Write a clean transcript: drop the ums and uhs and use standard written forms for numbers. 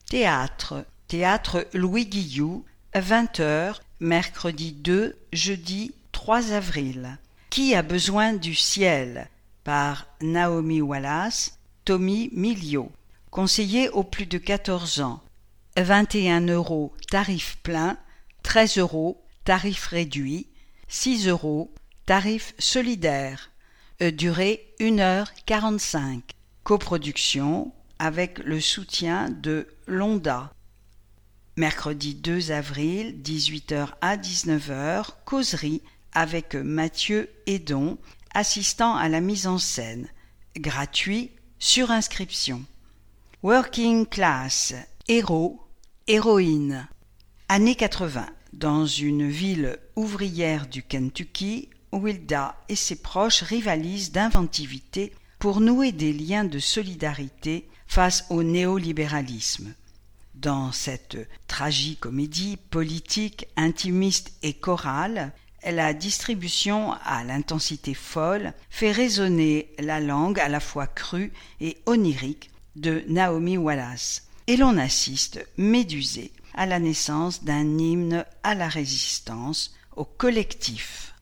Théâtre. Théâtre Louis Guilloux, 20h, mercredi 2, jeudi 3 avril. Qui a besoin du ciel? Par Naomi Wallace, Tommy Miliot. Conseiller aux plus de 14 ans. 21 € tarif plein, 13 € tarif réduit, 6 € tarif solidaire. Durée 1h45. Coproduction avec le soutien de Londa. Mercredi 2 avril, 18h à 19h, causerie avec Mathieu Hédon, assistant à la mise en scène. Gratuit, sur inscription. Working Class, héros, héroïne. Années 80. Dans une ville ouvrière du Kentucky, Wilda et ses proches rivalisent d'inventivité pour nouer des liens de solidarité face au néolibéralisme. Dans cette tragicomédie politique, intimiste et chorale, la distribution à l'intensité folle fait résonner la langue à la fois crue et onirique de Naomi Wallace, et l'on assiste, médusé, à la naissance d'un hymne à la résistance, au collectif.